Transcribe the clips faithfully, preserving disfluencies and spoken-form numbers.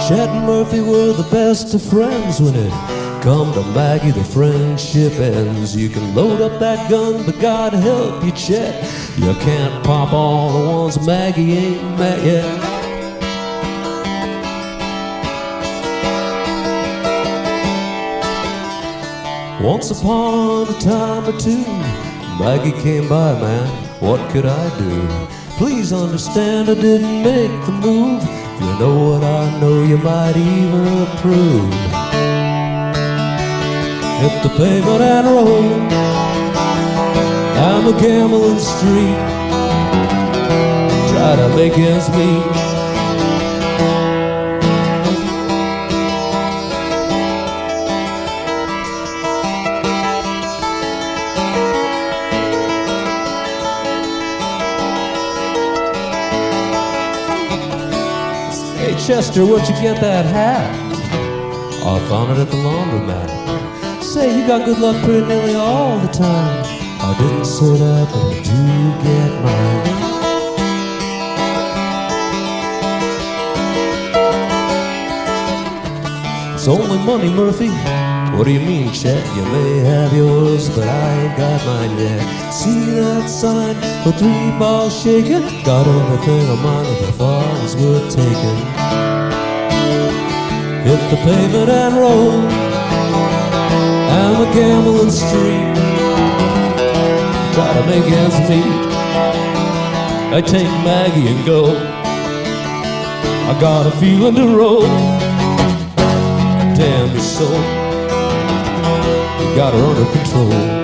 Chet and Murphy were the best of friends. When it come to Maggie, the friendship ends. You can load up that gun, but God help you, Chet, you can't pop all the ones Maggie ain't met yet. Once upon a time or two, Maggie came by, man, what could I do? Please understand I didn't make the move. If you know what I know, you might even approve. Hit the pavement and roll, I'm a gambling street, try to make ends meet. Hey Chester, where'd you get that hat? Oh, I found it at the laundromat. Say, you got good luck pretty nearly all the time. I didn't say that, but I do get mine. It's only money, Murphy. What do you mean, Chet? You may have yours, but I ain't got mine yet. See that sign for three balls shaking? Got everything of mine that I thought was worth taking. Hit the pavement and roll, I'm a gambling street, try to make ends meet. I take Maggie and go, I got a feeling to roll. Damn your soul, you got her under control.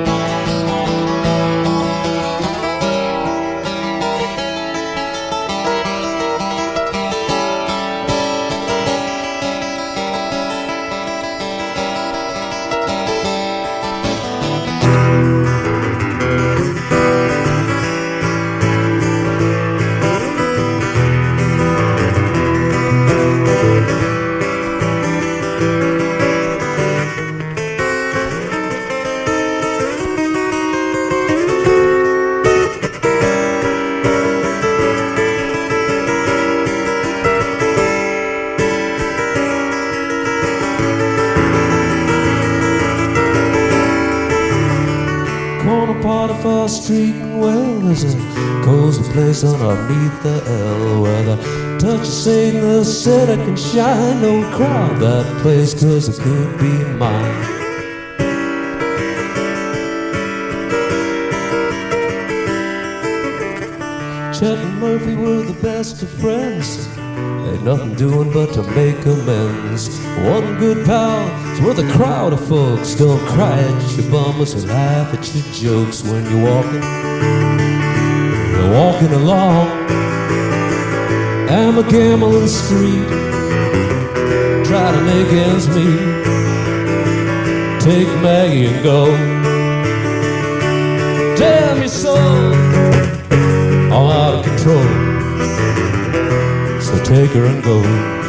Corner part of our street, and well, there's a cozy place underneath the L where the touch of Satan, the city can shine. Don't crowd that place, cause it could be mine. Chet and Murphy were the best of friends. Ain't nothing doing but to make amends. One good pal is worth a crowd of folks. Don't cry at your bummers and laugh at your jokes when you're walking. You're walking along, I'm a gambling street, try to make ends meet. Take Maggie and go, damn your soul, all out of control. So take her and go,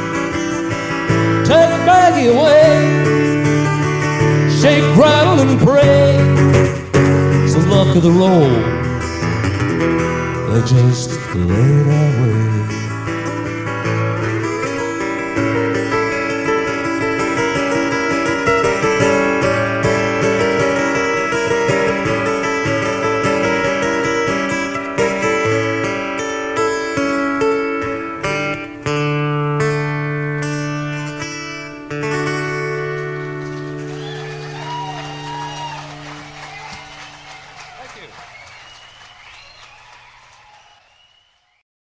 take Maggie away, shake, rattle and pray. It's the luck of the roll, they just lay that way.